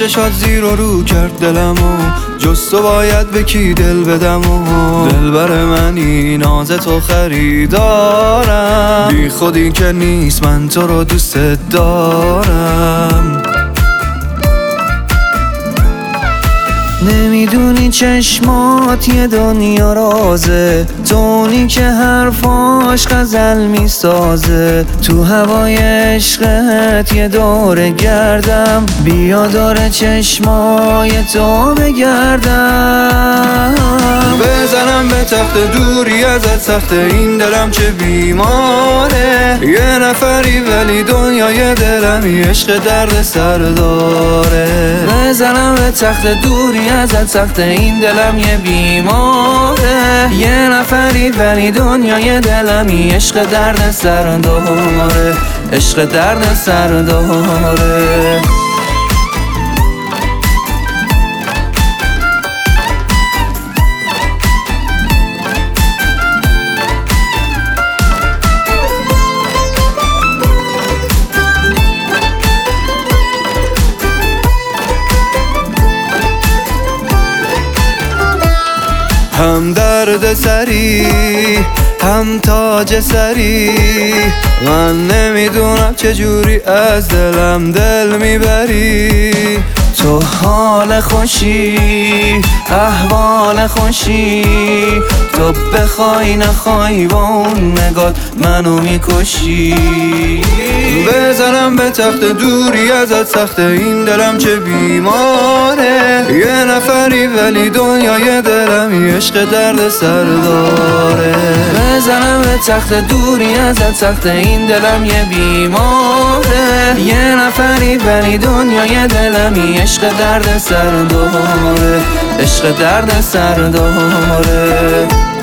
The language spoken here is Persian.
عشقشات زیر و رو کرد دلمو، جز تو باید به کی دل بدم و دلبر منی ناز تو خریدارم، بی خودی که نیست من تو رو دوست دارم. نمیدونی چشمات یه دنیا رازه، تونی که حرفاش غزل میسازه، تو هوای عشقت یه دور گردم، بیا دور چشمای تو بگردم. بزنم به تخت دوری ازت سخته، این دلم چه بیماره، یه نفری ولی دنیای دلمی عشق درد سر داره. بزنم به تخت دوری ازت سخته، این دلم یه بیماره، یه نفری ولی دنیای دلمی عشق درد سر داره، عشق درد سر داره. هم درد سری هم تاج سری، من نمیدونم چجوری از دلم دل میبری. تو حال خوشی احوال خوشی، تو بخوای نخوای با اون نگات منو میکشی. بزنم به تخت دوری ازت سخته، این دلم چه بیماره، یه نفری ولی دنیای دلمی عشق درد سر داره. بزنم به تخت دوری ازت سخته، این دلم یه بیماره، یه نفری ولی دنیای دلمی عشق درد سر داره، عشق درد سر داره.